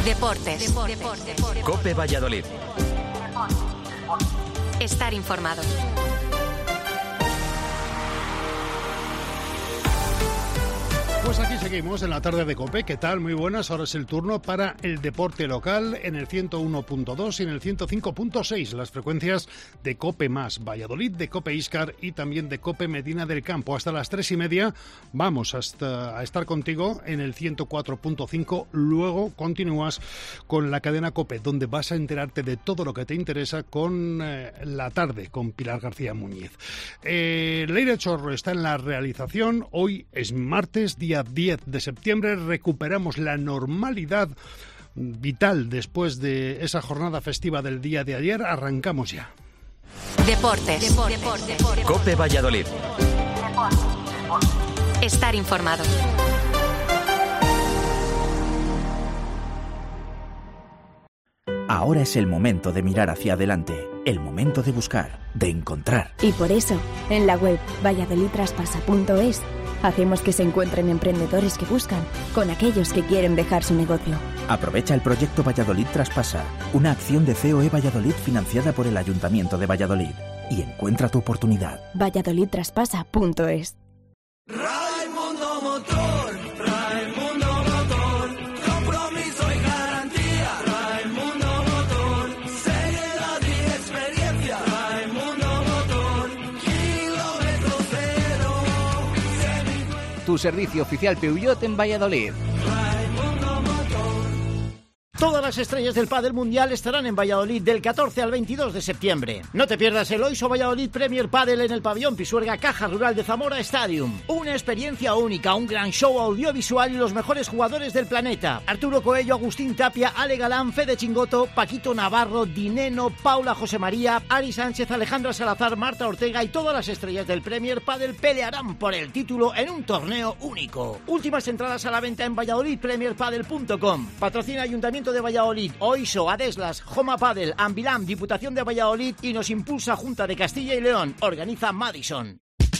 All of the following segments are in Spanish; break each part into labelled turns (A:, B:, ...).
A: Deportes.
B: COPE Valladolid.
A: Estar informado.
C: Pues aquí seguimos en la tarde de COPE. ¿Qué tal? Muy buenas. Ahora es el turno para el deporte local en el 101.2 y en el 105.6. Las frecuencias de COPE más Valladolid, de COPE Íscar y también de COPE Medina del Campo. Hasta las 3:30 vamos a estar contigo en el 104.5. Luego continúas con la cadena COPE, donde vas a enterarte de todo lo que te interesa con la tarde, con Pilar García Muñiz. Leire Chorro está en la realización. Hoy es martes, día 10 de septiembre, recuperamos la normalidad vital después de esa jornada festiva del día de ayer. Arrancamos ya.
A: Deportes.
B: COPE Valladolid.
A: Estar informado.
D: Ahora es el momento de mirar hacia adelante, el momento de buscar, de encontrar.
E: Y por eso, en la web valladolidtraspasa.es hacemos que se encuentren emprendedores que buscan con aquellos que quieren dejar su negocio.
D: Aprovecha el proyecto Valladolid Traspasa, una acción de COE Valladolid financiada por el Ayuntamiento de Valladolid, y encuentra tu oportunidad.
E: valladolidtraspasa.es.
F: Raimundo Motor, Raimundo Motor, compromiso y garantía. Raimundo Motor, seriedad y experiencia. Raimundo Motor, kilómetro cero.
G: Tu servicio oficial Peugeot en Valladolid.
H: Todas las estrellas del pádel mundial estarán en Valladolid del 14 al 22 de septiembre. No te pierdas el Oiso Valladolid Premier Padel en el pabellón Pisuerga Caja Rural de Zamora Stadium. Una experiencia única, un gran show audiovisual y los mejores jugadores del planeta. Arturo Coello, Agustín Tapia, Ale Galán, Fede Chingoto, Paquito Navarro, Dineno, Paula José María, Ari Sánchez, Alejandra Salazar, Marta Ortega y todas las estrellas del Premier Padel pelearán por el título en un torneo único. Últimas entradas a la venta en valladolidpremierpadel.com. Patrocina Ayuntamiento de Valladolid, Oiso, Adeslas, Joma Padel, Ambilam, Diputación de Valladolid y nos impulsa Junta de Castilla y León. Organiza Madison.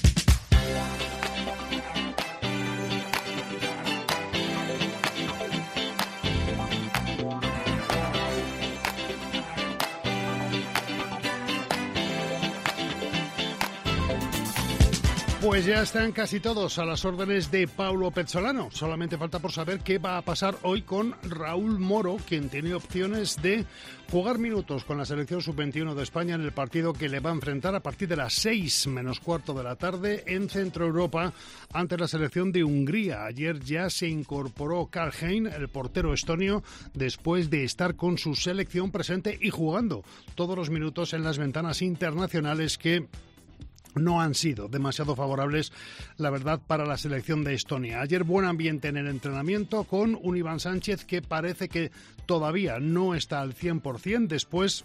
C: Pues ya están casi todos a las órdenes de Paulo Pezzolano. Solamente falta por saber qué va a pasar hoy con Raúl Moro, quien tiene opciones de jugar minutos con la selección sub-21 de España en el partido que le va a enfrentar a partir de las 6 menos cuarto de la tarde en Centro Europa ante la selección de Hungría. Ayer ya se incorporó Karl Hein, el portero estonio, después de estar con su selección presente y jugando todos los minutos en las ventanas internacionales que no han sido demasiado favorables, la verdad, para la selección de Estonia. Ayer buen ambiente en el entrenamiento con un Iván Sánchez que parece que todavía no está al 100% después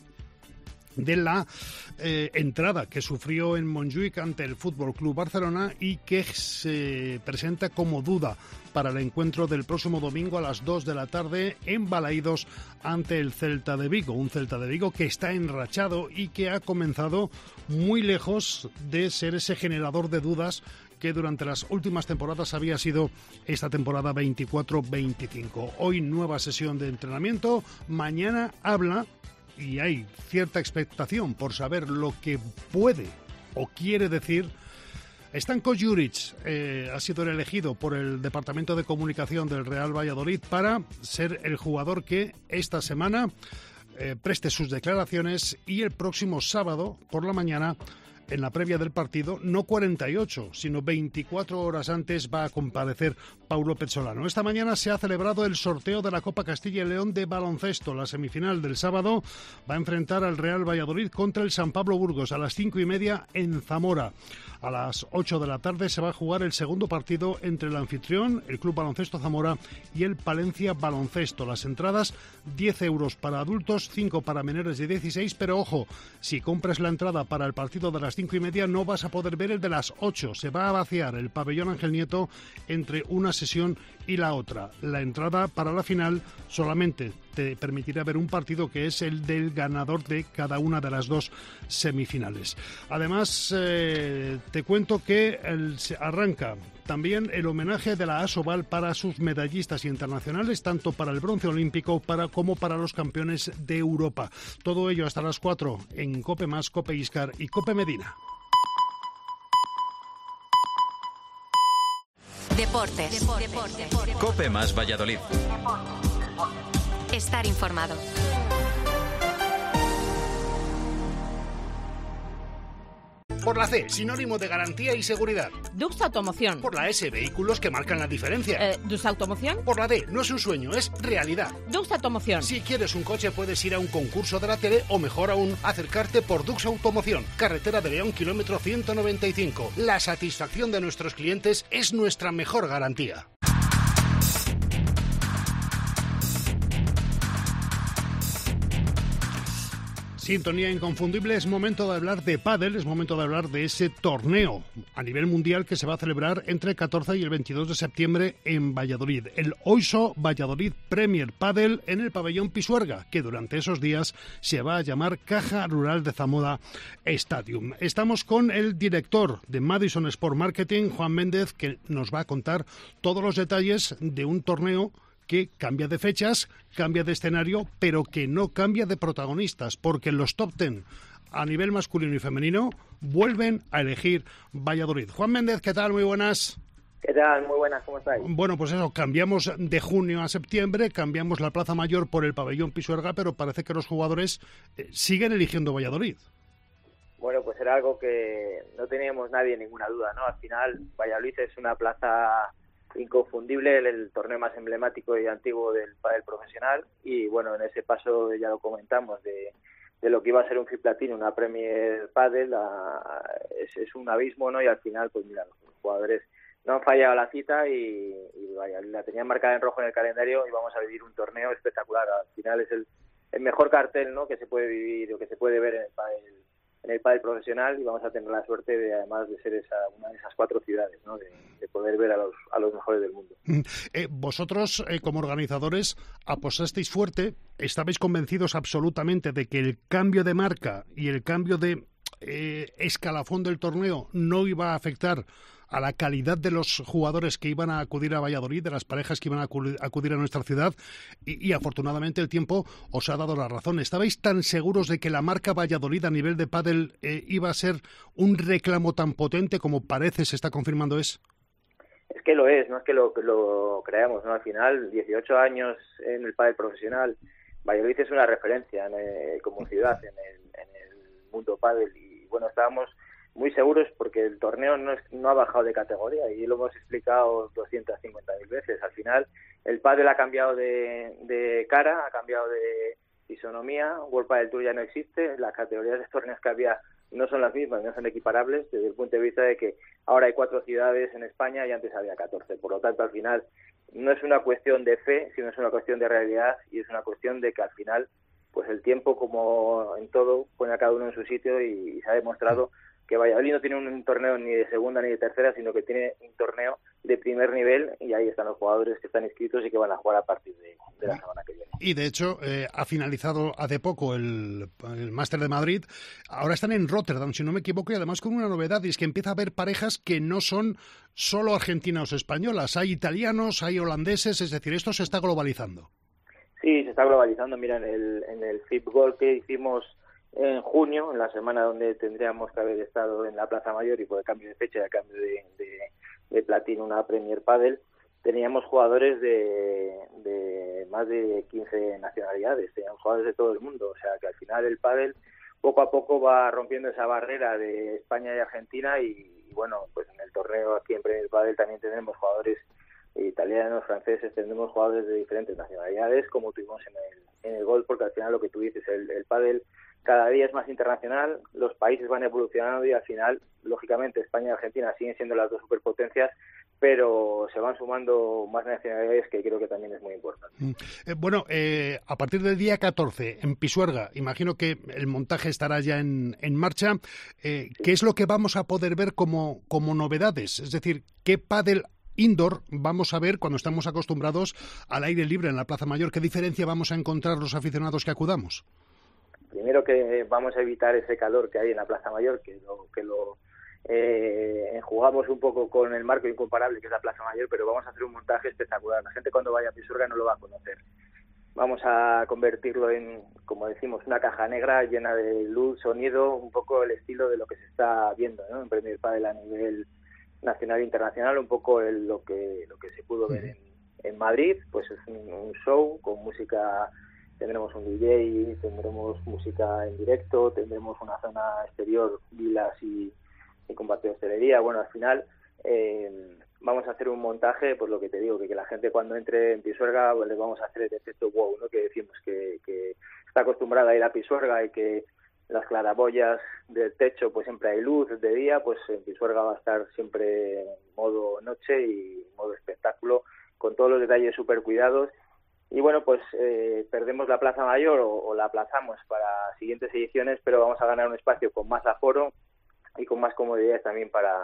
C: de la entrada que sufrió en Montjuïc ante el Fútbol Club Barcelona y que se presenta como duda para el encuentro del próximo domingo a las 2 de la tarde en Balaídos ante el Celta de Vigo. Un Celta de Vigo que está enrachado y que ha comenzado muy lejos de ser ese generador de dudas que durante las últimas temporadas había sido esta temporada 24-25. Hoy nueva sesión de entrenamiento, mañana habla y hay cierta expectación por saber lo que puede o quiere decir. Stanko Juric ha sido elegido por el Departamento de Comunicación del Real Valladolid para ser el jugador que esta semana preste sus declaraciones y el próximo sábado por la mañana, en la previa del partido, no 48, sino 24 horas antes va a comparecer Paulo Pezzolano. Esta mañana se ha celebrado el sorteo de la Copa Castilla y León de baloncesto. La semifinal del sábado va a enfrentar al Real Valladolid contra el San Pablo Burgos a las 5:30 en Zamora. A las 8 de la tarde se va a jugar el segundo partido entre el anfitrión, el Club Baloncesto Zamora, y el Palencia Baloncesto. Las entradas, 10 euros para adultos, 5 para menores de 16, pero ojo, si compras la entrada para el partido de las 5:30 no vas a poder ver el de las 8. Se va a vaciar el pabellón Ángel Nieto entre una sesión y la otra. La entrada para la final solamente te permitirá ver un partido que es el del ganador de cada una de las dos semifinales. Además, te cuento que arranca también el homenaje de la ASOVAL para sus medallistas internacionales, tanto para el bronce olímpico como para los campeones de Europa. Todo ello hasta las 4 en COPE+, COPE Iscar y COPE Medina.
A: Deportes.
B: COPE más Valladolid.
A: Estar informado.
C: Por la C, sinónimo de garantía y seguridad.
I: Dux Automoción.
C: Por la S, vehículos que marcan la diferencia.
I: ¿Dux Automoción?
C: Por la D, no es un sueño, es realidad.
I: Dux Automoción.
C: Si quieres un coche puedes ir a un concurso de la tele o mejor aún, acercarte por Dux Automoción. Carretera de León, kilómetro 195. La satisfacción de nuestros clientes es nuestra mejor garantía. Sintonía inconfundible, es momento de hablar de pádel, es momento de hablar de ese torneo a nivel mundial que se va a celebrar entre el 14 y el 22 de septiembre en Valladolid. El OISO Valladolid Premier Padel en el pabellón Pisuerga, que durante esos días se va a llamar Caja Rural de Zamora Stadium. Estamos con el director de Madison Sport Marketing, Juan Méndez, que nos va a contar todos los detalles de un torneo que cambia de fechas, cambia de escenario, pero que no cambia de protagonistas, porque los top 10 a nivel masculino y femenino vuelven a elegir Valladolid. Juan Méndez, ¿qué tal? Muy buenas.
J: ¿Qué tal? Muy buenas, ¿cómo estáis?
C: Bueno, pues eso, cambiamos de junio a septiembre, cambiamos la Plaza Mayor por el pabellón Pisuerga, pero parece que los jugadores siguen eligiendo Valladolid.
J: Bueno, pues era algo que no teníamos nadie ninguna duda, ¿no? Al final, Valladolid es una plaza inconfundible, el torneo más emblemático y antiguo del pádel profesional, y bueno, en ese paso ya lo comentamos de lo que iba a ser un FIP Platino, una Premier Padel, es un abismo, ¿no? Y al final, pues mira, los jugadores no han fallado la cita y vaya, la tenían marcada en rojo en el calendario y vamos a vivir un torneo espectacular. Al final es el mejor cartel, ¿no?, que se puede vivir o que se puede ver en el pádel profesional, y vamos a tener la suerte de, además de ser una de esas 4 ciudades, ¿no?, de poder ver a los mejores del mundo.
C: Vosotros, como organizadores, apostasteis fuerte, estabais convencidos absolutamente de que el cambio de marca y el cambio de escalafón del torneo no iba a afectar a la calidad de los jugadores que iban a acudir a Valladolid, de las parejas que iban a acudir a nuestra ciudad, y afortunadamente el tiempo os ha dado la razón. ¿Estabais tan seguros de que la marca Valladolid a nivel de pádel iba a ser un reclamo tan potente como parece se está confirmando es?
J: Es que lo es, no es que lo creamos, ¿no? Al final, 18 años en el pádel profesional, Valladolid es una referencia como ciudad en el mundo pádel, y bueno, estábamos muy seguros porque el torneo no ha bajado de categoría y lo hemos explicado 250.000 veces. Al final el pádel ha cambiado de cara, ha cambiado de fisonomía, World Padel Tour ya no existe, las categorías de torneos que había no son las mismas, no son equiparables desde el punto de vista de que ahora hay 4 ciudades en España y antes había 14. Por lo tanto, al final no es una cuestión de fe, sino es una cuestión de realidad, y es una cuestión de que al final pues el tiempo, como en todo, pone a cada uno en su sitio, y se ha demostrado que Valladolid no tiene un torneo ni de segunda ni de tercera, sino que tiene un torneo de primer nivel, y ahí están los jugadores que están inscritos y que van a jugar a partir de la semana que viene.
C: Y de hecho ha finalizado hace poco el Máster de Madrid. Ahora están en Rotterdam, si no me equivoco, y además con una novedad, y es que empieza a haber parejas que no son solo argentinas o españolas. Hay italianos, hay holandeses, es decir, esto se está globalizando. Sí,
J: se está globalizando. Mira, en el FIP Gold que hicimos en junio, en la semana donde tendríamos que haber estado en la Plaza Mayor, y por el cambio de fecha y el cambio de platino una Premier Padel, teníamos jugadores de más de 15 nacionalidades, teníamos jugadores de todo el mundo. O sea que al final el pádel poco a poco va rompiendo esa barrera de España y Argentina, y bueno, pues en el torneo aquí en Premier Padel también tenemos jugadores italianos, franceses, tendremos jugadores de diferentes nacionalidades, como tuvimos en el Gold, porque al final lo que tú dices, el pádel cada día es más internacional, los países van evolucionando, y al final, lógicamente, España y Argentina siguen siendo las 2 superpotencias, pero se van sumando más nacionalidades, que creo que también es muy importante.
C: Bueno, a partir del día 14 en Pisuerga, imagino que el montaje estará ya en marcha. ¿Qué es lo que vamos a poder ver como novedades? Es decir, ¿qué pádel indoor vamos a ver cuando estamos acostumbrados al aire libre en la Plaza Mayor? ¿Qué diferencia vamos a encontrar los aficionados que acudamos?
J: Primero que vamos a evitar ese calor que hay en la Plaza Mayor, que lo enjugamos un poco con el marco incomparable que es la Plaza Mayor, pero vamos a hacer un montaje espectacular. La gente cuando vaya a Pisuerga no lo va a conocer. Vamos a convertirlo en, como decimos, una caja negra llena de luz, sonido, un poco el estilo de lo que se está viendo, ¿no? En Premier Padel a nivel nacional e internacional, un poco lo que se pudo ver en Madrid, pues es un show con música. Tendremos un DJ, tendremos música en directo, tendremos una zona exterior, vilas y combate de hostelería. Bueno, al final vamos a hacer un montaje, pues lo que te digo, que la gente cuando entre en Pisuerga pues, les vamos a hacer el efecto wow, ¿no? Que decimos que está acostumbrada a ir a Pisuerga y que las claraboyas del techo pues siempre hay luz de día, pues en Pisuerga va a estar siempre en modo noche y modo espectáculo, con todos los detalles súper cuidados. Y bueno, pues perdemos la Plaza Mayor o la aplazamos para siguientes ediciones, pero vamos a ganar un espacio con más aforo y con más comodidades también para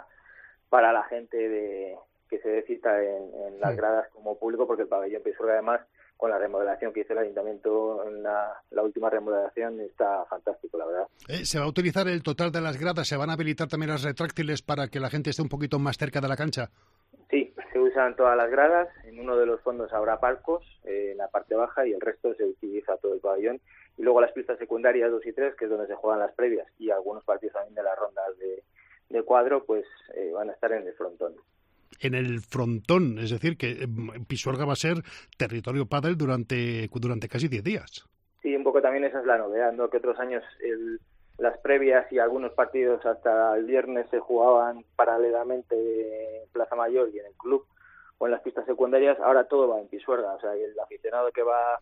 J: la gente que se dé cita en las gradas como público, porque el pabellón Pisuerga además, con la remodelación que hizo el Ayuntamiento, la última remodelación, está fantástico, la verdad.
C: ¿Se va a utilizar el total de las gradas? ¿Se van a habilitar también las retráctiles para que la gente esté un poquito más cerca de la cancha?
J: Sí, se usan todas las gradas. En uno de los fondos habrá palcos en la parte baja y el resto se utiliza todo el pabellón. Y luego las pistas secundarias 2 y 3, que es donde se juegan las previas, y algunos partidos también de las rondas de cuadro, pues van a estar en el frontón.
C: En el frontón, es decir, que Pisuerga va a ser territorio pádel durante casi 10 días.
J: Sí, un poco también esa es la novedad, ¿no? Que otros años las previas y algunos partidos hasta el viernes se jugaban paralelamente en Plaza Mayor y en el club o en las pistas secundarias. Ahora todo va en Pisuerga, o sea, el aficionado que va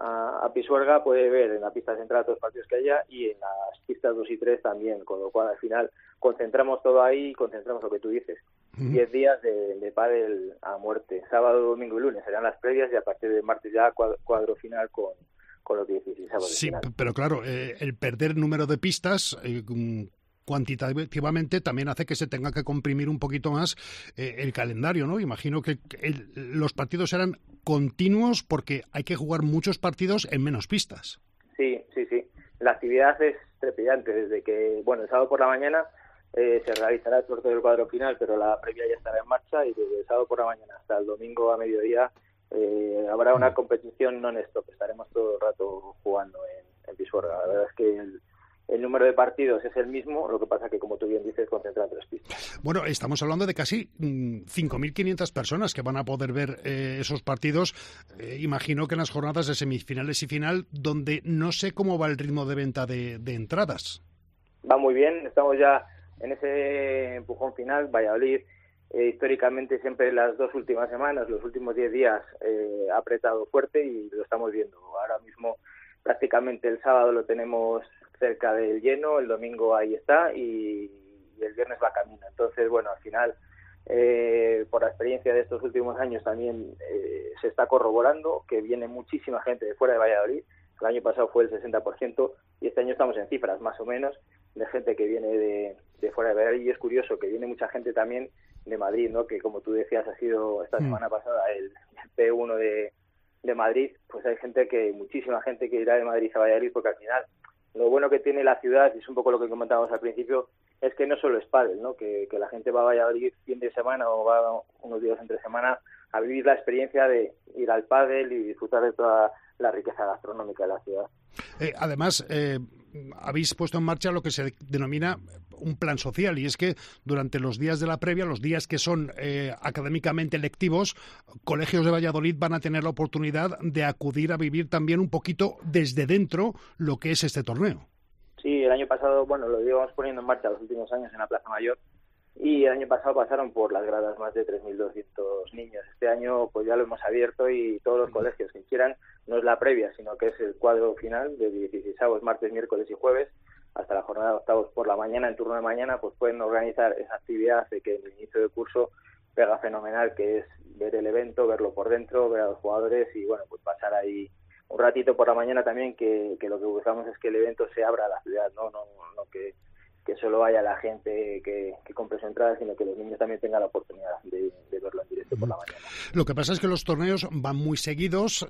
J: a Pisuerga puede ver en la pista central todos los partidos que haya y en las pistas 2 y 3 también, con lo cual al final concentramos todo ahí y concentramos lo que tú dices. 10 días de pádel a muerte. Sábado, domingo y lunes serán las previas y a partir de martes ya cuadro final con los 16 sábados.
C: Sí, pero claro, el perder número de pistas cuantitativamente también hace que se tenga que comprimir un poquito más el calendario, ¿no? Imagino que los partidos serán continuos porque hay que jugar muchos partidos en menos pistas.
J: Sí. La actividad es trepidante desde que, bueno, el sábado por la mañana se realizará el sorteo del cuadro final, pero la previa ya estará en marcha y desde el sábado por la mañana hasta el domingo a mediodía habrá una competición non-stop. Estaremos todo el rato jugando en Pisuerga. La verdad es que el número de partidos es el mismo, lo que pasa que, como tú bien dices, concentra 3 pistas.
C: Bueno, estamos hablando de casi 5.500 personas que van a poder ver esos partidos. Imagino que en las jornadas de semifinales y final, donde no sé cómo va el ritmo de venta de entradas.
J: Va muy bien, estamos ya en ese empujón final. Valladolid, históricamente, siempre las 2 últimas semanas, los últimos 10 días, ha apretado fuerte y lo estamos viendo. Ahora mismo, prácticamente el sábado lo tenemos cerca del lleno, el domingo ahí está y el viernes va camino. Entonces, bueno, al final, por la experiencia de estos últimos años también se está corroborando que viene muchísima gente de fuera de Valladolid. El año pasado fue el 60% y este año estamos en cifras más o menos de gente que viene de fuera de Valladolid. Y es curioso que viene mucha gente también de Madrid, ¿no? Que, como tú decías, ha sido esta semana pasada el P1 de Madrid. Pues hay muchísima gente que irá de Madrid a Valladolid, porque al final lo bueno que tiene la ciudad, y es un poco lo que comentábamos al principio, es que no solo es pádel, ¿no? Que la gente va a Valladolid fin de semana o va unos días entre semana a vivir la experiencia de ir al pádel y disfrutar de toda la riqueza gastronómica de la ciudad.
C: Además, habéis puesto en marcha lo que se denomina un plan social, y es que durante los días de la previa, los días que son académicamente lectivos, colegios de Valladolid van a tener la oportunidad de acudir a vivir también un poquito desde dentro lo que es este torneo.
J: Sí, el año pasado, bueno, lo íbamos poniendo en marcha los últimos años en la Plaza Mayor, y el año pasado pasaron por las gradas más de 3.200 niños. Este año pues ya lo hemos abierto y todos los colegios que quieran, no es la previa, sino que es el cuadro final de 16avos, martes, miércoles y jueves, hasta la jornada de octavos por la mañana, en turno de mañana, pues pueden organizar esa actividad de que en el inicio del curso pega fenomenal, que es ver el evento, verlo por dentro, ver a los jugadores y, bueno, pues pasar ahí un ratito por la mañana también, que lo que buscamos es que el evento se abra a la ciudad, no que que solo vaya la gente que compre su entrada, sino que los niños también tengan la oportunidad de verlo en directo por la mañana.
C: Lo que pasa es que los torneos van muy seguidos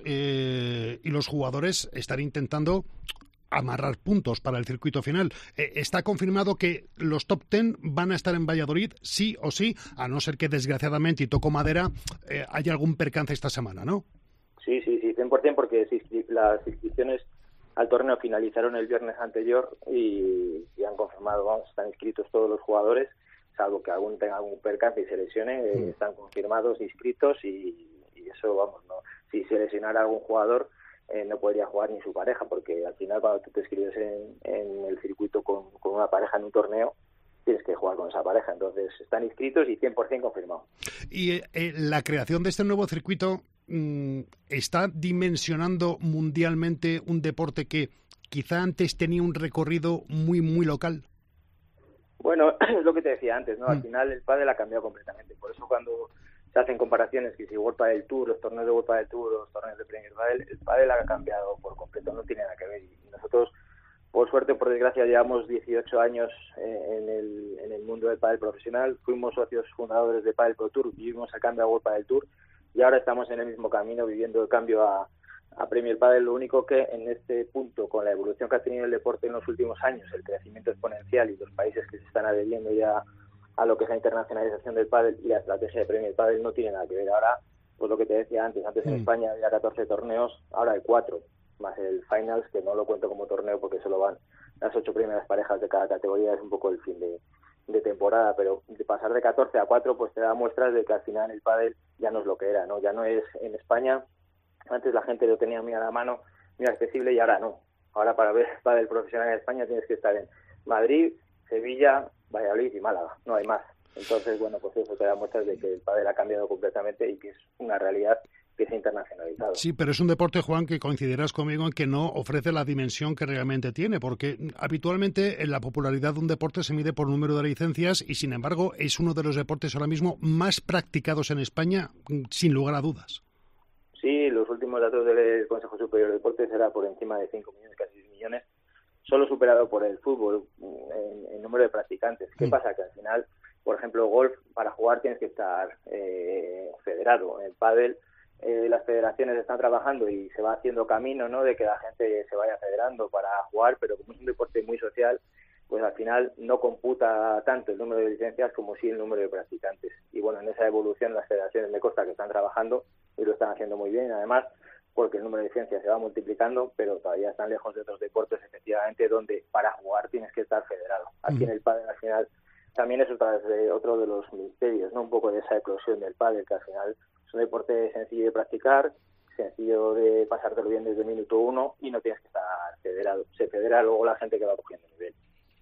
C: y los jugadores están intentando amarrar puntos para el circuito final. Está confirmado que los top 10 van a estar en Valladolid, sí o sí, a no ser que desgraciadamente, y toco madera, haya algún percance esta semana, ¿no?
J: Sí, 100%, porque las inscripciones al torneo finalizaron el viernes anterior y han confirmado, están inscritos todos los jugadores, salvo que algún tenga algún percance y se lesione, están confirmados, inscritos y eso, no. Si se lesionara algún jugador, no podría jugar ni su pareja, porque al final cuando tú te inscribes en el circuito con una pareja en un torneo, tienes que jugar con esa pareja. Entonces están inscritos y 100% confirmado. Y
C: la creación de este nuevo circuito está dimensionando mundialmente un deporte que quizá antes tenía un recorrido muy, muy local.
J: Bueno, es lo que te decía antes, ¿no? Al final el pádel ha cambiado completamente. Por eso cuando se hacen comparaciones, que si World Padel Tour, los torneos de World Padel Tour, los torneos de Premier Padel, el pádel ha cambiado por completo, no tiene nada que ver. Y nosotros, por suerte o por desgracia, llevamos 18 años en el mundo del pádel profesional. Fuimos socios fundadores de Padel Pro Tour, vivimos el cambio a World Padel Tour y ahora estamos en el mismo camino viviendo el cambio a Premier Padel. Lo único que en este punto, con la evolución que ha tenido el deporte en los últimos años, el crecimiento exponencial y los países que se están adheriendo ya a lo que es la internacionalización del pádel y la estrategia de Premier Padel, no tiene nada que ver. Ahora, pues lo que te decía antes en España había 14 torneos, ahora hay 4, más el Finals, que no lo cuento como torneo porque solo van las 8 primeras parejas de cada categoría, es un poco el fin de temporada, pero de pasar de 14 a 4 pues te da muestras de que al final el pádel ya no es lo que era, ¿no? Ya no es en España. Antes la gente lo tenía muy a la mano, muy accesible, y ahora no. Ahora para ver pádel profesional en España tienes que estar en Madrid, Sevilla, Valladolid y Málaga, no hay más. Entonces, bueno, pues eso te da muestras de que el pádel ha cambiado completamente y que es una realidad que se ha internacionalizado.
C: Sí, pero es un deporte, Juan, que coincidirás conmigo en que no ofrece la dimensión que realmente tiene, porque habitualmente en la popularidad de un deporte se mide por número de licencias y, sin embargo, es uno de los deportes ahora mismo más practicados en España, sin lugar a dudas.
J: Sí, los últimos datos del Consejo Superior de Deportes era por encima de 5 millones, casi 6 millones, solo superado por el fútbol en número de practicantes. ¿Qué pasa? Que al final, por ejemplo, golf, para jugar tienes que estar federado. En el pádel las federaciones están trabajando y se va haciendo camino, ¿no?, de que la gente se vaya federando para jugar, pero como es un deporte muy social, pues al final no computa tanto el número de licencias como sí el número de practicantes. Y bueno, en esa evolución las federaciones me consta que están trabajando y lo están haciendo muy bien, además porque el número de licencias se va multiplicando, pero todavía están lejos de otros deportes, efectivamente, donde para jugar tienes que estar federado. Aquí en el pádel al final también es otro de los misterios, ¿no?, un poco de esa eclosión del pádel, que al final es un deporte sencillo de practicar, sencillo de pasártelo bien desde el minuto 1 y no tienes que estar federado. Se federa luego la gente que va cogiendo nivel.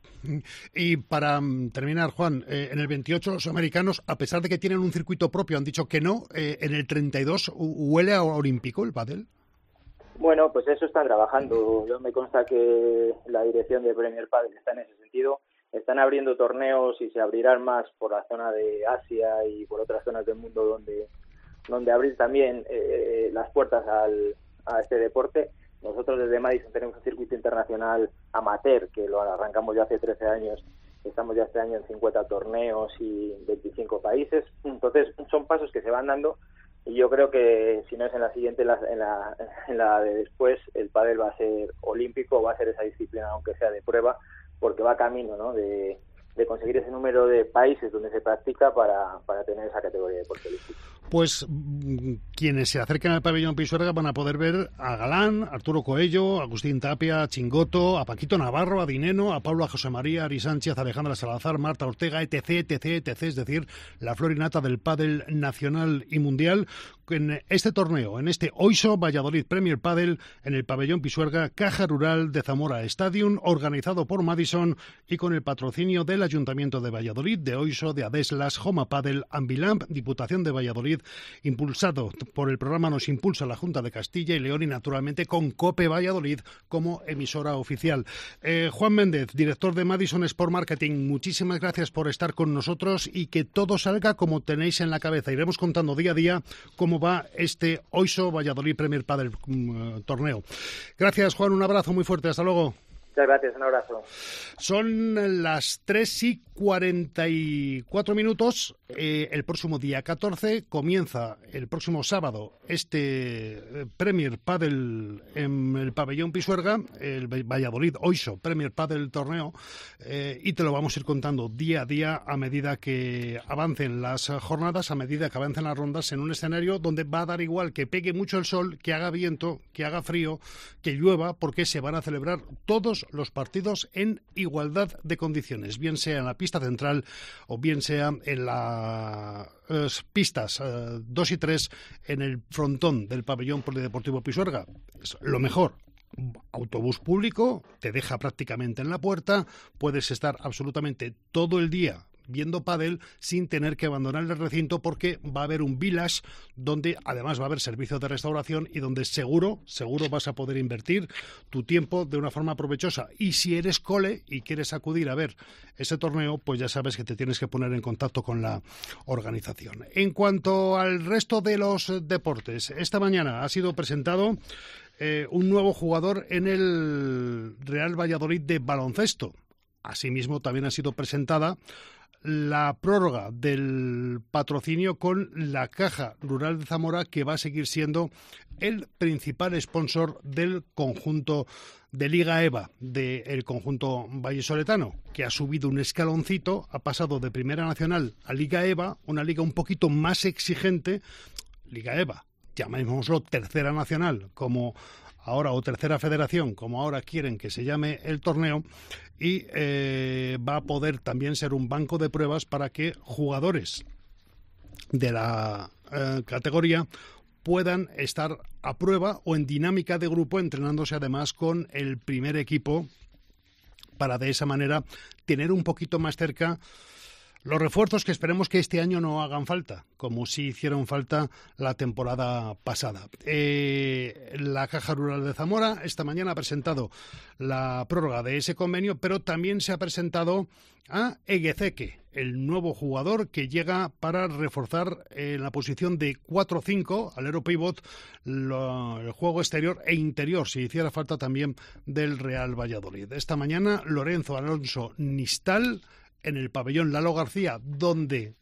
C: Y para terminar, Juan, en el 28 los americanos, a pesar de que tienen un circuito propio, han dicho que no. En el 32 huele a olímpico el pádel.
J: Bueno, pues eso están trabajando. Yo me consta que la dirección de Premier Padel está en ese sentido. Están abriendo torneos y se abrirán más por la zona de Asia y por otras zonas del mundo donde abrir también las puertas a este deporte. Nosotros desde Madison tenemos un circuito internacional amateur que lo arrancamos ya hace 13 años. Estamos ya este año en 50 torneos y 25 países. Entonces son pasos que se van dando y yo creo que si no es en la siguiente, en la de después, el pádel va a ser olímpico, va a ser esa disciplina aunque sea de prueba, porque va camino, ¿no?, de conseguir ese número de países donde se practica para tener esa categoría de deporte olímpico.
C: Pues quienes se acerquen al pabellón Pisuerga van a poder ver a Galán, Arturo Coello, a Agustín Tapia, a Chingoto, a Paquito Navarro, a Dineno, a Pablo, a José María, a Ari Sánchez, a Alejandra Salazar, Marta Ortega, etc., es decir, la flor y nata del pádel nacional y mundial, en este torneo, en este Oiso Valladolid Premier Padel, en el pabellón Pisuerga, Caja Rural de Zamora Stadium, organizado por Madison y con el patrocinio del Ayuntamiento de Valladolid, de Oiso, de Adeslas, Homa Padel, Ambilamp, Diputación de Valladolid, impulsado por el programa Nos Impulsa la Junta de Castilla y León y naturalmente con COPE Valladolid como emisora oficial. Juan Méndez, director de Madison Sport Marketing, muchísimas gracias por estar con nosotros y que todo salga como tenéis en la cabeza. Iremos contando día a día cómo va este Oiso Valladolid Premier Padel torneo. Gracias, Juan, un abrazo muy fuerte, hasta luego.
J: Muchas gracias, un abrazo.
C: Son las 3:44. El próximo día 14 comienza el próximo sábado este Premier Padel en el pabellón Pisuerga, el Valladolid Oixo Premier Padel torneo, y te lo vamos a ir contando día a día a medida que avancen las jornadas, a medida que avancen las rondas, en un escenario donde va a dar igual que pegue mucho el sol, que haga viento, que haga frío, que llueva, porque se van a celebrar todos los partidos en igualdad de condiciones, bien sea en la pista central o bien sea en las pistas 2 y 3 en el frontón del pabellón polideportivo Pisuerga. Es lo mejor. Autobús público, te deja prácticamente en la puerta, puedes estar absolutamente todo el día viendo pádel sin tener que abandonar el recinto, porque va a haber un village donde además va a haber servicio de restauración y donde seguro vas a poder invertir tu tiempo de una forma provechosa. Y si eres cole y quieres acudir a ver ese torneo, pues ya sabes que te tienes que poner en contacto con la organización. En cuanto al resto de los deportes, esta mañana ha sido presentado un nuevo jugador en el Real Valladolid de baloncesto. Asimismo, también ha sido presentada la prórroga del patrocinio con la Caja Rural de Zamora, que va a seguir siendo el principal sponsor del conjunto de Liga EVA, del conjunto vallisoletano, que ha subido un escaloncito, ha pasado de Primera Nacional a Liga EVA, una liga un poquito más exigente. Liga EVA, llamémoslo Tercera Nacional, como ahora, o Tercera Federación, como ahora quieren que se llame el torneo, y va a poder también ser un banco de pruebas para que jugadores de la categoría puedan estar a prueba o en dinámica de grupo, entrenándose además con el primer equipo, para de esa manera tener un poquito más cerca los refuerzos que esperemos que este año no hagan falta, como sí hicieron falta la temporada pasada. La Caja Rural de Zamora esta mañana ha presentado la prórroga de ese convenio, pero también se ha presentado a Eguezeque, el nuevo jugador que llega para reforzar en la posición de 4-5, alero pivot, el juego exterior e interior, si hiciera falta también, del Real Valladolid. Esta mañana Lorenzo Alonso Nistal, en el pabellón Lalo García, donde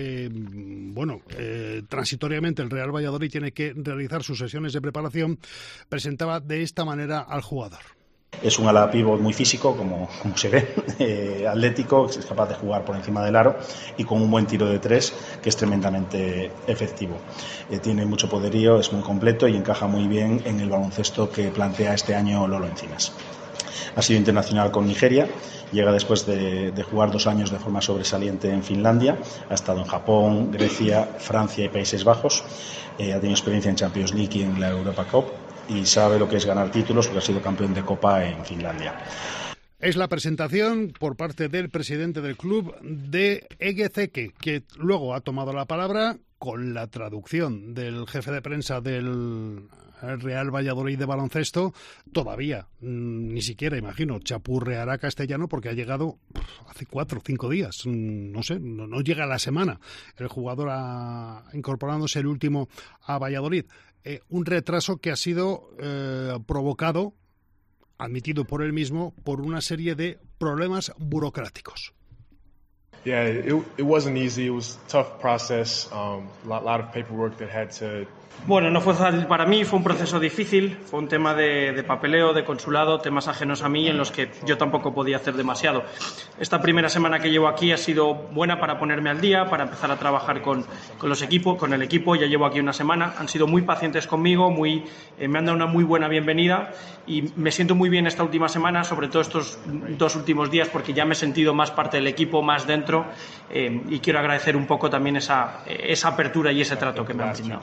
C: transitoriamente el Real Valladolid tiene que realizar sus sesiones de preparación, presentaba de esta manera al jugador.
K: Es un ala pívot muy físico, como se ve, atlético, es capaz de jugar por encima del aro y con un buen tiro de tres que es tremendamente efectivo. Tiene mucho poderío, es muy completo y encaja muy bien en el baloncesto que plantea este año Lolo Encinas. Ha sido internacional con Nigeria, llega después de jugar 2 años de forma sobresaliente en Finlandia, ha estado en Japón, Grecia, Francia y Países Bajos, ha tenido experiencia en Champions League y en la Europa Cup y sabe lo que es ganar títulos porque ha sido campeón de Copa en Finlandia.
C: Es la presentación por parte del presidente del club de Eguezeque, que luego ha tomado la palabra con la traducción del jefe de prensa del Real Valladolid de baloncesto. Todavía ni siquiera, imagino, chapurreará castellano porque ha llegado hace 4 o 5 días, no sé, no llega a la semana el jugador incorporándose el último a Valladolid. Un retraso que ha sido provocado, admitido por él mismo, por una serie de problemas burocráticos.
L: Yeah, it wasn't easy. It was a tough process. A lot of paperwork that had to.
M: Bueno, no fue fácil para mí, fue un proceso difícil, fue un tema de papeleo, de consulado, temas ajenos a mí en los que yo tampoco podía hacer demasiado. Esta primera semana que llevo aquí ha sido buena para ponerme al día, para empezar a trabajar con el equipo, ya llevo aquí una semana, han sido muy pacientes conmigo, me han dado una muy buena bienvenida y me siento muy bien esta última semana, sobre todo estos 2 últimos días, porque ya me he sentido más parte del equipo, más dentro, y quiero agradecer un poco también esa apertura y ese trato que me han brindado.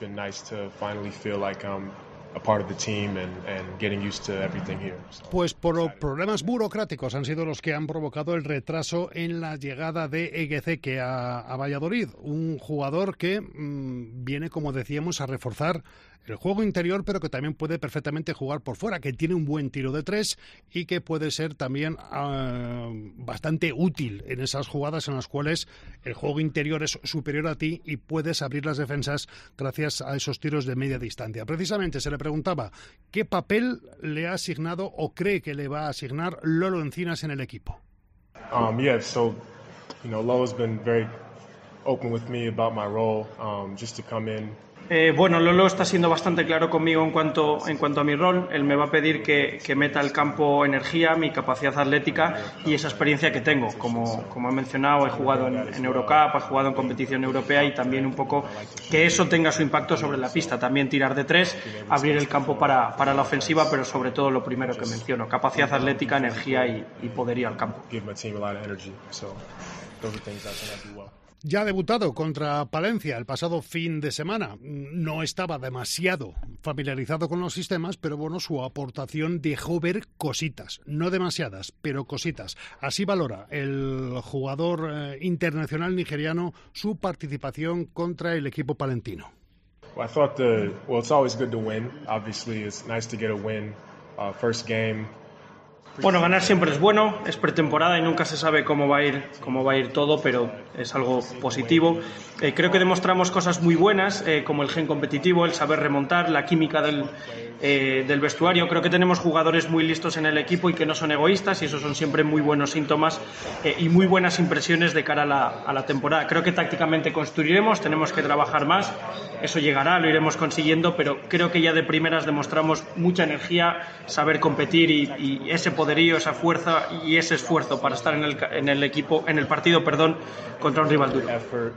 C: Pues por problemas burocráticos han sido los que han provocado el retraso en la llegada de Eguezeque a Valladolid, un jugador que viene, como decíamos, a reforzar el juego interior, pero que también puede perfectamente jugar por fuera, que tiene un buen tiro de 3 y que puede ser también bastante útil en esas jugadas en las cuales el juego interior es superior a ti y puedes abrir las defensas gracias a esos tiros de media distancia. Precisamente se le preguntaba qué papel le ha asignado o cree que le va a asignar Lolo Encinas en el equipo.
L: Lolo's been very open with me about my role, just to come in.
M: Bueno, Lolo está siendo bastante claro conmigo en cuanto a mi rol. Él me va a pedir que meta al campo energía, mi capacidad atlética y esa experiencia que tengo. Como he mencionado, he jugado en Eurocup, he jugado en competición europea y también un poco que eso tenga su impacto sobre la pista. También tirar de 3, abrir el campo para la ofensiva, pero sobre todo lo primero que menciono, capacidad atlética, energía y poderío al campo.
C: Ya ha debutado contra Palencia el pasado fin de semana. No estaba demasiado familiarizado con los sistemas, pero bueno, su aportación dejó ver cositas. No demasiadas, pero cositas. Así valora el jugador internacional nigeriano su participación contra el equipo palentino.
L: Well, I thought it's always good to win. Obviously, it's nice to get a win. First game.
M: Bueno, ganar siempre es bueno, es pretemporada y nunca se sabe cómo va a ir todo, pero es algo positivo. Creo que demostramos cosas muy buenas, como el gen competitivo, el saber remontar, la química del vestuario. Creo que tenemos jugadores muy listos en el equipo y que no son egoístas, y esos son siempre muy buenos síntomas y muy buenas impresiones de cara a la temporada. Creo que tácticamente construiremos, tenemos que trabajar más, eso llegará, lo iremos consiguiendo, pero creo que ya de primeras demostramos mucha energía, saber competir y ese poderío, esa fuerza y ese esfuerzo para estar en el partido, contra un rival duro.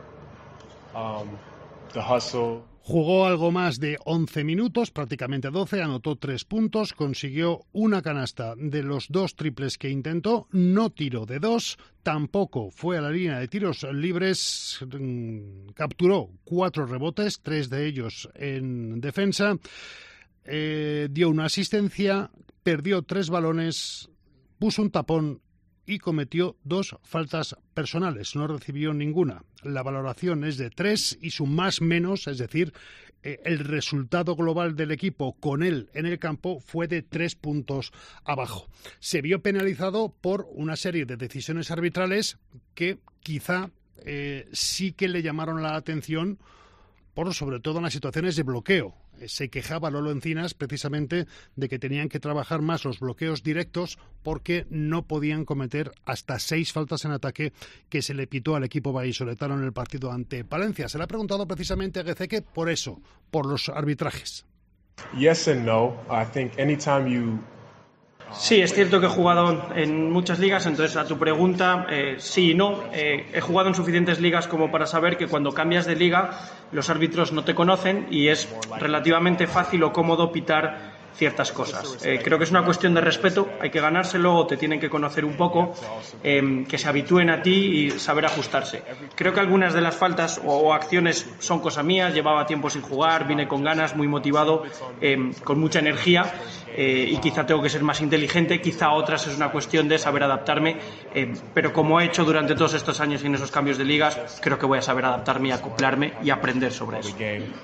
C: Jugó algo más de 11 minutos, prácticamente 12, anotó 3 puntos, consiguió una canasta de los 2 triples que intentó, no tiró de 2, tampoco fue a la línea de tiros libres, capturó 4 rebotes, 3 de ellos en defensa, dio una asistencia, perdió 3 balones, puso un tapón y cometió 2 faltas personales. No recibió ninguna. La valoración es de 3 y su más menos, es decir, el resultado global del equipo con él en el campo fue de 3 puntos abajo. Se vio penalizado por una serie de decisiones arbitrales que quizá sí que le llamaron la atención por sobre todo en las situaciones de bloqueo. Se quejaba Lolo Encinas precisamente de que tenían que trabajar más los bloqueos directos porque no podían cometer hasta 6 faltas en ataque que se le pitó al equipo vallisoletano en el partido ante Palencia. Se le ha preguntado precisamente a Guezeque por eso, por los arbitrajes.
L: Yes and no. I think anytime you...
M: Sí, es cierto que he jugado en muchas ligas, entonces a tu pregunta, sí y no. He jugado en suficientes ligas como para saber que cuando cambias de liga los árbitros no te conocen y es relativamente fácil o cómodo pitar ciertas cosas. Creo que es una cuestión de respeto, hay que ganárselo o te tienen que conocer un poco, que se habitúen a ti y saber ajustarse. Creo que algunas de las faltas o acciones son cosa mía, llevaba tiempo sin jugar, vine con ganas, muy motivado, con mucha energía y quizá tengo que ser más inteligente, quizá otras es una cuestión de saber adaptarme, pero como he hecho durante todos estos años en esos cambios de ligas, creo que voy a saber adaptarme y acoplarme y aprender sobre eso.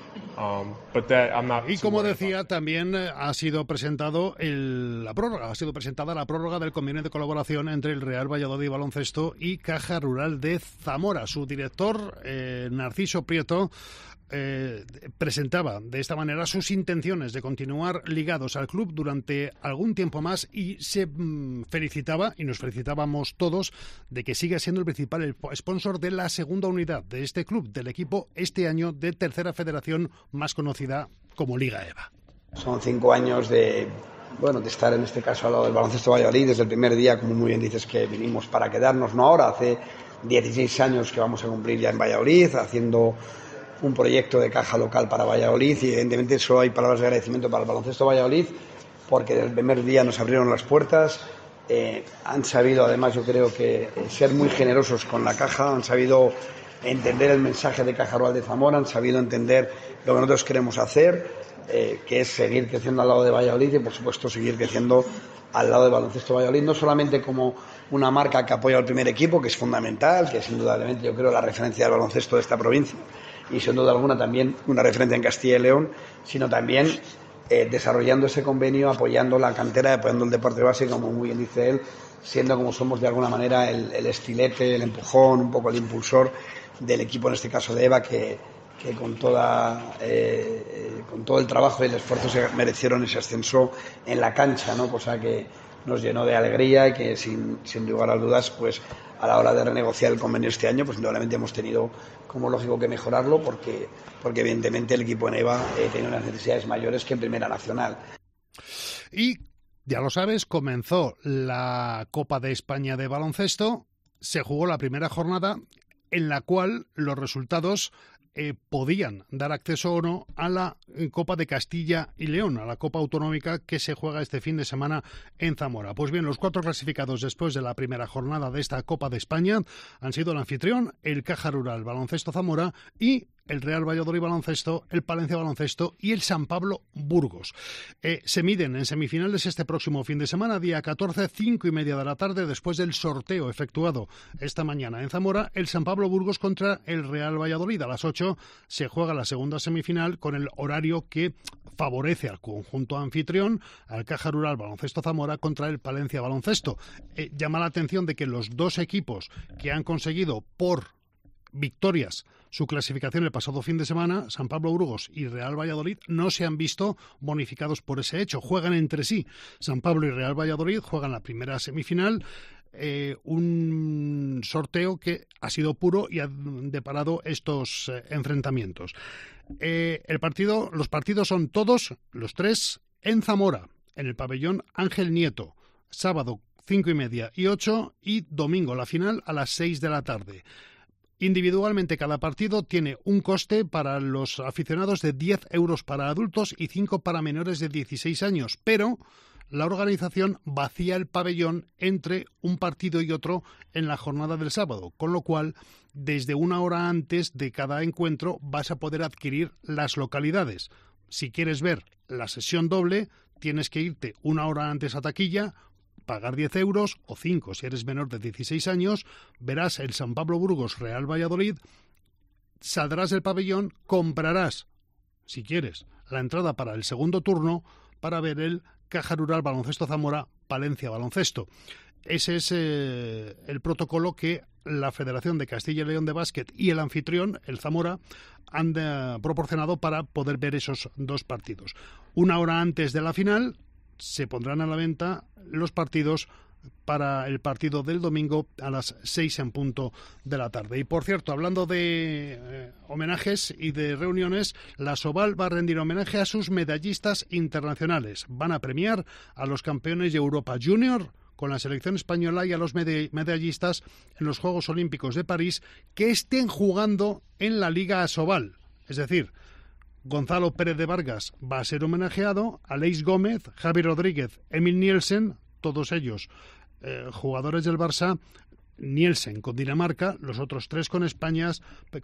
C: Y como decía, también ha sido presentada la prórroga del convenio de colaboración entre el Real Valladolid Baloncesto y Caja Rural de Zamora. Su director, Narciso Prieto, presentaba de esta manera sus intenciones de continuar ligados al club durante algún tiempo más y se felicitaba, y nos felicitábamos todos, de que siga siendo el principal sponsor de la segunda unidad de este club, del equipo este año de tercera federación más conocida como Liga EVA.
N: Son 5 años de estar en este caso al lado del Baloncesto Valladolid desde el primer día, como muy bien dices, que vinimos para quedarnos, no ahora, hace 16 años que vamos a cumplir ya en Valladolid, haciendo un proyecto de caja local para Valladolid y evidentemente solo hay palabras de agradecimiento para el Baloncesto Valladolid porque desde el primer día nos abrieron las puertas, han sabido además yo creo que ser muy generosos con la caja, han sabido entender el mensaje de Caja Rural de Zamora, han sabido entender lo que nosotros queremos hacer, que es seguir creciendo al lado de Valladolid y por supuesto seguir creciendo al lado del Baloncesto Valladolid, no solamente como una marca que apoya al primer equipo, que es fundamental, que es indudablemente yo creo la referencia del baloncesto de esta provincia y sin duda alguna también una referencia en Castilla y León, sino también desarrollando ese convenio, apoyando la cantera, apoyando el deporte base, como muy bien dice él, siendo como somos de alguna manera el estilete, el empujón, un poco el impulsor del equipo, en este caso de EVA, que con todo el trabajo y el esfuerzo se merecieron ese ascenso en la cancha, ¿no? Cosa que nos llenó de alegría y que sin lugar a dudas, pues a la hora de renegociar el convenio este año, pues indudablemente hemos tenido como lógico que mejorarlo porque evidentemente el equipo en EVA tiene unas necesidades mayores que en Primera Nacional.
C: Y ya lo sabes, comenzó la Copa de España de baloncesto, se jugó la primera jornada en la cual los resultados podían dar acceso o no a la Copa de Castilla y León, a la Copa Autonómica que se juega este fin de semana en Zamora. Pues bien, los 4 clasificados después de la primera jornada de esta Copa de España han sido el anfitrión, el Caja Rural Baloncesto Zamora, y el Real Valladolid Baloncesto, el Palencia Baloncesto y el San Pablo Burgos. Se miden en semifinales este próximo fin de semana, día 14, 5:30 de la tarde, después del sorteo efectuado esta mañana en Zamora, el San Pablo Burgos contra el Real Valladolid. A las 8 se juega la segunda semifinal con el horario que favorece al conjunto anfitrión, al Caja Rural Baloncesto Zamora contra el Palencia Baloncesto. Llama la atención de que los dos equipos que han conseguido por victorias su clasificación el pasado fin de semana, San Pablo Burgos y Real Valladolid, no se han visto bonificados por ese hecho. Juegan entre sí. San Pablo y Real Valladolid juegan la primera semifinal, un sorteo que ha sido puro y ha deparado estos enfrentamientos. Los partidos son todos, los 3, en Zamora, en el pabellón Ángel Nieto, sábado 5:30 y 8, y domingo la final a las 6 de la tarde. Individualmente cada partido tiene un coste para los aficionados de 10 euros para adultos y 5 para menores de 16 años, pero la organización vacía el pabellón entre un partido y otro en la jornada del sábado, con lo cual desde una hora antes de cada encuentro vas a poder adquirir las localidades. Si quieres ver la sesión doble, tienes que irte una hora antes a taquilla, pagar 10 euros o 5 si eres menor de 16 años, verás el San Pablo Burgos Real Valladolid, saldrás del pabellón, comprarás, si quieres, la entrada para el segundo turno para ver el Caja Rural Baloncesto Zamora Palencia Baloncesto. Ese es el protocolo que la Federación de Castilla y León de Básquet y el anfitrión, el Zamora, han proporcionado para poder ver esos dos partidos. Una hora antes de la final se pondrán a la venta los partidos para el partido del domingo a las 6 en punto de la tarde. Y por cierto, hablando de homenajes y de reuniones, la Soval va a rendir homenaje a sus medallistas internacionales. Van a premiar a los campeones de Europa Junior con la selección española y a los medallistas en los Juegos Olímpicos de París que estén jugando en la Liga Asobal. Es decir, Gonzalo Pérez de Vargas va a ser homenajeado, Aleix Gómez, Javi Rodríguez, Emil Nielsen, todos ellos jugadores del Barça, Nielsen con Dinamarca, los otros 3 con España,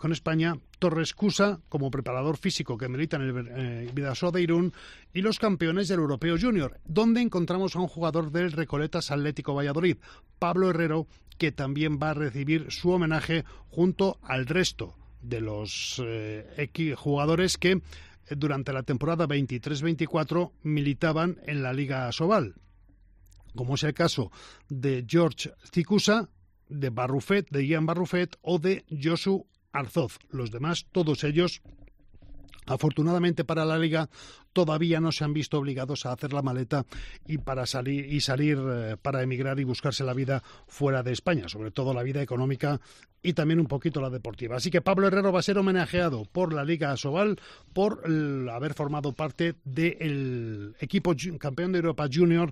C: Torres Cusa como preparador físico que milita en el Bidasoa de Irún, y los campeones del Europeo Junior, donde encontramos a un jugador del Recoletas Atlético Valladolid, Pablo Herrero, que también va a recibir su homenaje junto al resto de los jugadores que durante la temporada 23-24 militaban en la Liga Asobal, como es el caso de George Cicusa, de Barrufet, de Ian Barrufet o de Josu Arzoz. Los demás, todos ellos, afortunadamente para la Liga, todavía no se han visto obligados a hacer la maleta y salir para emigrar y buscarse la vida fuera de España, sobre todo la vida económica y también un poquito la deportiva. Así que Pablo Herrero va a ser homenajeado por la Liga Asobal por haber formado parte del equipo campeón de Europa Junior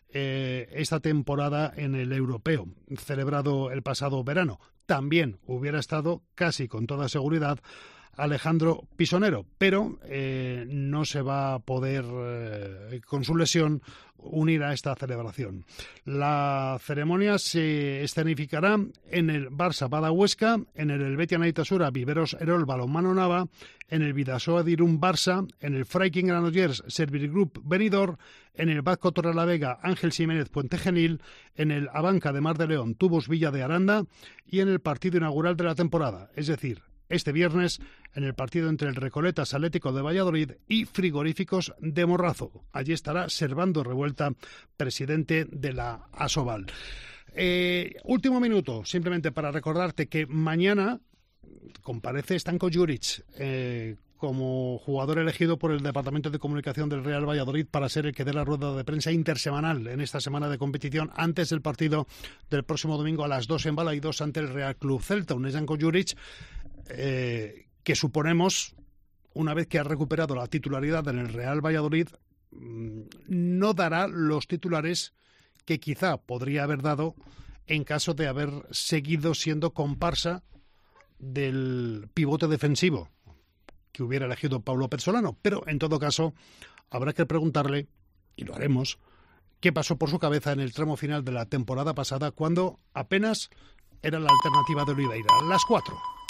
C: esta temporada en el europeo, celebrado el pasado verano. También hubiera estado casi con toda seguridad Alejandro Pisonero, pero no se va a poder, con su lesión, unir a esta celebración. La ceremonia se escenificará en el Barça Bada Huesca, en el Helvetia Naitasura Viveros Erol Balonmano Nava, en el Bidasoa de Irún Barça, en el Freiking Granollers Servir Group Benidorm, en el Bazco Torrelavega Ángel Ximénez Puente Genil, en el Abanca de Mar de León Tubos Villa de Aranda y en el partido inaugural de la temporada, es decir, este viernes en el partido entre el Recoletas Atlético de Valladolid y Frigoríficos de Morrazo. Allí estará Servando Revuelta, presidente de la Asobal. Último minuto, simplemente para recordarte que mañana comparece Stanko Juric como jugador elegido por el Departamento de Comunicación del Real Valladolid para ser el que dé la rueda de prensa intersemanal en esta semana de competición antes del partido del próximo domingo a las 2 en Balaidos ante el Real Club Celta. Un Stanko Juric que suponemos, una vez que ha recuperado la titularidad en el Real Valladolid, no dará los titulares que quizá podría haber dado en caso de haber seguido siendo comparsa del pivote defensivo que hubiera elegido Paulo Pezzolano. Pero en todo caso habrá que preguntarle, y lo haremos, qué pasó por su cabeza en el tramo final de la temporada pasada cuando apenas era la alternativa de Oliveira. Las 4.